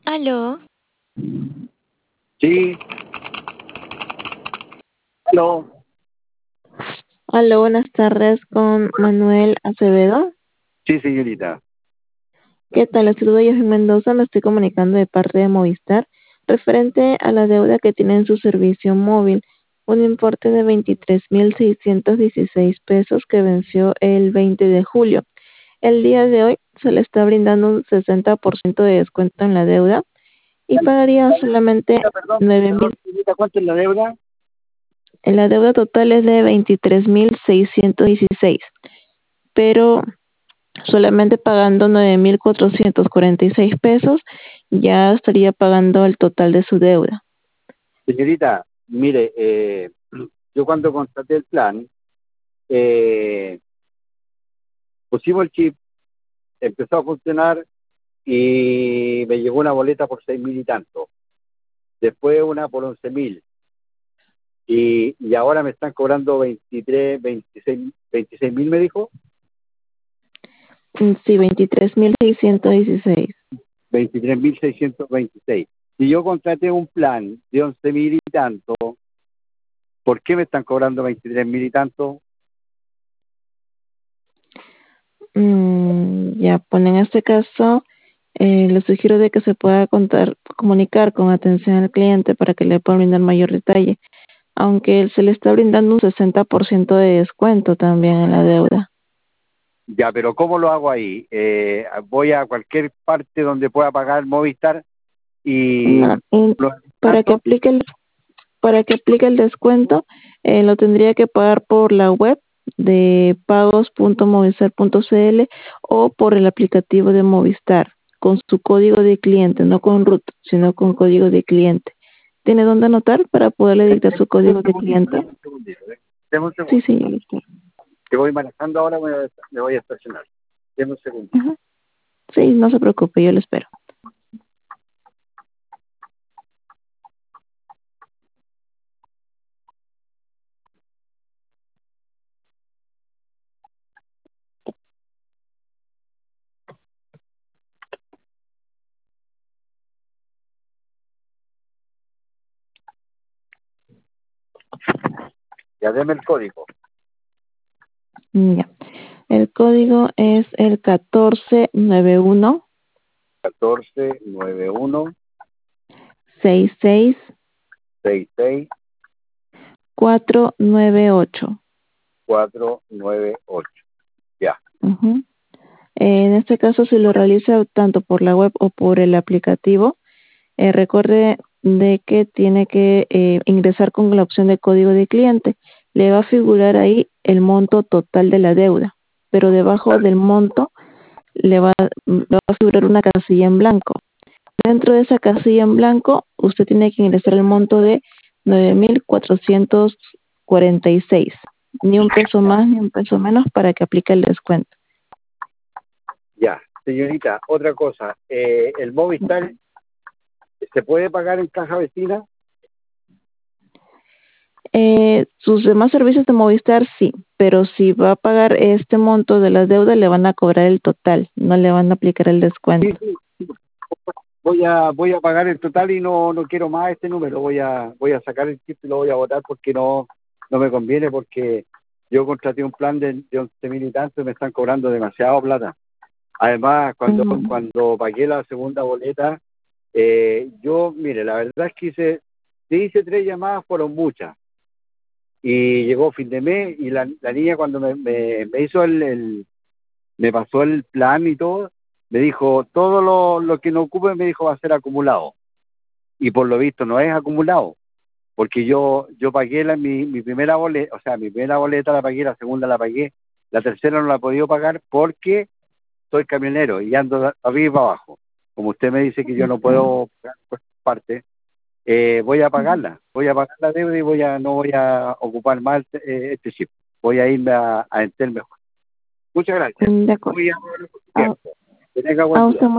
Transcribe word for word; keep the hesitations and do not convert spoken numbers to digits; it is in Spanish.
Aló, Sí, aló. Hola, buenas tardes con Manuel Acevedo. Sí, señorita. ¿Qué tal? Les saludo yo, soy Mendoza. Me estoy comunicando de parte de Movistar referente a la deuda que tiene en su servicio móvil, un importe de veintitrés mil seiscientos dieciséis pesos que venció el veinte de julio. El día de hoy se le está brindando un sesenta por ciento de descuento en la deuda y pagaría solamente Señorita, Perdón, nueve perdón, mil. señorita, ¿cuánto es la deuda? La deuda total es de veintitrés mil seiscientos dieciséis, pero solamente pagando nueve mil cuatrocientos cuarenta y seis pesos, ya estaría pagando el total de su deuda. Señorita, mire, eh, yo cuando contraté el plan, eh, pusimos el chip, empezó a funcionar y me llegó una boleta por seis mil y tanto. Después una por once mil. Y, y ahora me están cobrando veintitrés, veintiséis, veintiséis mil, me dijo. Mm, Sí, veintitrés mil seiscientos dieciséis. veintitrés mil seiscientos veintiséis. Si yo contraté un plan de once mil y tanto, ¿por qué me están cobrando veintitrés mil y tanto? Mm, ya, pues en este caso, eh, le sugiero de que se pueda contar, comunicar con atención al cliente para que le puedan brindar mayor detalle, aunque se le está brindando un sesenta por ciento de descuento también en la deuda. Ya, pero ¿cómo lo hago ahí? Eh, voy a cualquier parte donde pueda pagar Movistar y No, y lo para que tanto, aplique el Para que aplique el descuento, eh, lo tendría que pagar por la web de pagos punto movistar punto c l o por el aplicativo de Movistar con su código de cliente, no con root, sino con código de cliente. ¿Tiene dónde anotar para poderle dictar su deme un código de segundito, cliente? deme un segundito, ¿eh? Deme un Sí, segundo. sí, yo lo espero. Que voy manejando ahora, me voy a, me voy a estacionar. Deme un segundito. Ajá. Sí, no se preocupe, yo lo espero. Ya deme el código. Ya. El código es el catorce noventa y uno catorce noventa y uno sesenta y seis sesenta y seis cuatrocientos noventa y ocho. cuatrocientos noventa y ocho. Ya. Ujú. En este caso, si lo realiza tanto por la web o por el aplicativo, eh, recuerde de que tiene que eh, ingresar con la opción de código de cliente. Le va a figurar ahí el monto total de la deuda, pero debajo del monto le va, le va a figurar una casilla en blanco. Dentro de esa casilla en blanco, usted tiene que ingresar el monto de nueve mil cuatrocientos cuarenta y seis. Ni un peso más ni un peso menos para que aplique el descuento. Ya. Señorita, otra cosa. Eh, ¿el Movistar se puede pagar en caja vecina? Eh, sus demás servicios de Movistar sí, pero si va a pagar este monto de la deuda le van a cobrar el total, no le van a aplicar el Sí, descuento. sí. Voy a voy a pagar el total y no no quiero más este número. Voy a voy a sacar el chip y lo voy a votar porque no no me conviene, porque yo contraté un plan de, de once mil y tanto y me están cobrando demasiado plata. Además, cuando Mm, cuando pagué la segunda boleta, eh, yo, mire, la verdad es que hice, si hice tres llamadas, fueron muchas. Y llegó fin de mes y la, la niña cuando me, me, me hizo el, el- me pasó el plan y todo, me dijo, todo lo, lo que no ocupe, me dijo, va a ser acumulado. Y por lo visto no es acumulado, porque yo yo pagué la, mi, mi primera boleta, o sea, mi primera boleta la pagué, la segunda la pagué, la tercera no la he podido pagar porque soy camionero y ando de arriba y para abajo. Como usted me dice que yo no entiendo. puedo pagar por esta parte, eh, voy a pagarla, voy a pagar la deuda y voy a no voy a ocupar más eh, este chip. Voy a irme a, a Entel mejor. Muchas gracias. Mm, de acuerdo. Muy amable por su A, tiempo. Que tenga buen a día. usted